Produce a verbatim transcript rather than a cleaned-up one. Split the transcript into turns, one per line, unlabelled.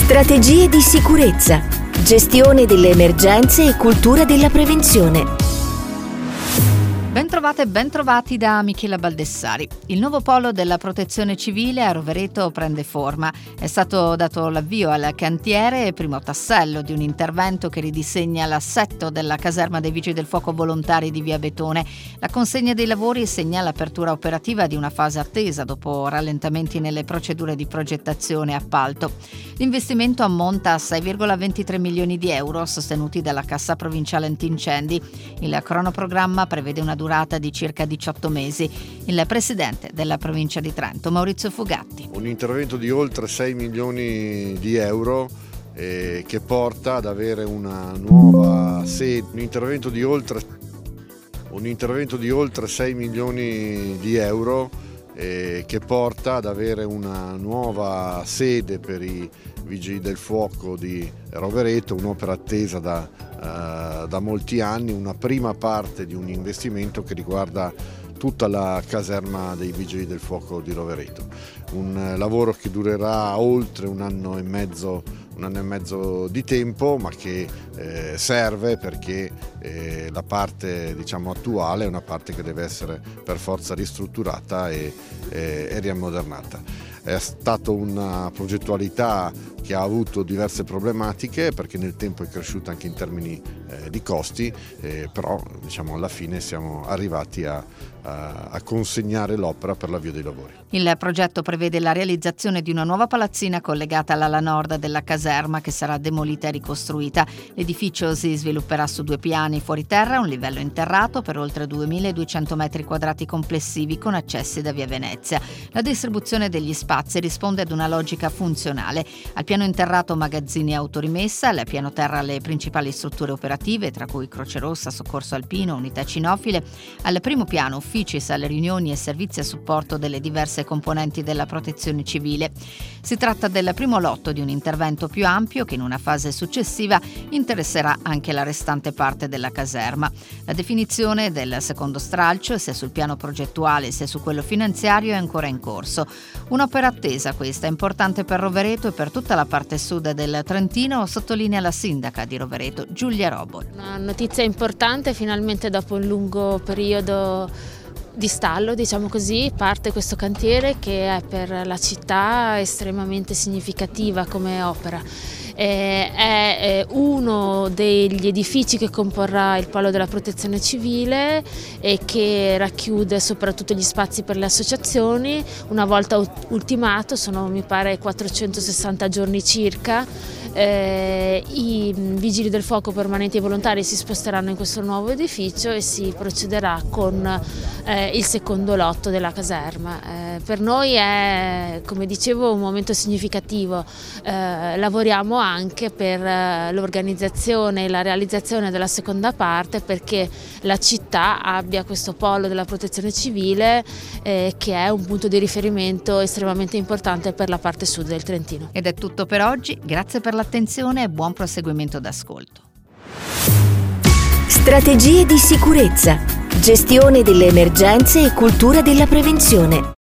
Strategie di sicurezza, gestione delle emergenze e cultura della prevenzione.
Bentrovate e bentrovati da Michela Baldessari. Il nuovo polo della protezione civile a Rovereto prende forma. È stato dato l'avvio al cantiere, primo tassello di un intervento che ridisegna l'assetto della caserma dei Vigili del Fuoco volontari di Via Betone. La consegna dei lavori segna l'apertura operativa di una fase attesa dopo rallentamenti nelle procedure di progettazione e appalto. L'investimento ammonta a sei virgola ventitré milioni di euro sostenuti dalla Cassa Provinciale Antincendi. Il cronoprogramma prevede una durata di circa diciotto mesi. Il presidente della provincia di Trento, Maurizio Fugatti.
Un intervento di oltre sei milioni di euro eh, che porta ad avere una nuova sede, un intervento di oltre, un intervento di oltre sei milioni di euro eh, che porta ad avere una nuova sede per i Vigili del Fuoco di Rovereto, un'opera attesa da, uh, da molti anni, una prima parte di un investimento che riguarda tutta la caserma dei Vigili del Fuoco di Rovereto. Un uh, lavoro che durerà oltre un anno e mezzo, un anno e mezzo di tempo, ma che eh, serve perché eh, la parte, diciamo, attuale è una parte che deve essere per forza ristrutturata e, e, e riammodernata. È stata una progettualità che ha avuto diverse problematiche perché nel tempo è cresciuta anche in termini eh, di costi, eh, però diciamo, alla fine siamo arrivati a, a, a consegnare l'opera per l'avvio dei lavori.
Il progetto prevede la realizzazione di una nuova palazzina collegata all'ala nord della caserma che sarà demolita e ricostruita. L'edificio si svilupperà su due piani fuori terra, un livello interrato per oltre duemiladuecento metri quadrati complessivi con accessi da via Venezia. La distribuzione degli spazi risponde ad una logica funzionale. Al piano interrato magazzini e autorimessa, al piano terra le principali strutture operative, tra cui Croce Rossa, Soccorso Alpino, unità cinofile, al primo piano uffici, sale riunioni e servizi a supporto delle diverse componenti della protezione civile. Si tratta del primo lotto di un intervento più ampio che in una fase successiva interesserà anche la restante parte della caserma. La definizione del secondo stralcio, sia sul piano progettuale sia su quello finanziario, è ancora in corso. Un'opera attesa questa, importante per Rovereto e per tutta la parte sud del Trentino, sottolinea la sindaca di Rovereto, Giulia Robol.
Una notizia importante, finalmente dopo un lungo periodo di stallo, diciamo così, parte questo cantiere che è per la città estremamente significativa come opera. Eh, è uno degli edifici che comporrà il polo della protezione civile e che racchiude soprattutto gli spazi per le associazioni. Una volta ultimato, sono mi pare quattrocentosessanta giorni circa, eh, i vigili del fuoco permanenti e volontari si sposteranno in questo nuovo edificio e si procederà con eh, il secondo lotto della caserma. Eh, per noi è, come dicevo, un momento significativo. Eh, lavoriamo anche per l'organizzazione e la realizzazione della seconda parte perché la città abbia questo polo della protezione civile eh, che è un punto di riferimento estremamente importante per la parte sud del Trentino.
Ed è tutto per oggi, grazie per l'attenzione e buon proseguimento d'ascolto.
Strategie di sicurezza, gestione delle emergenze e cultura della prevenzione.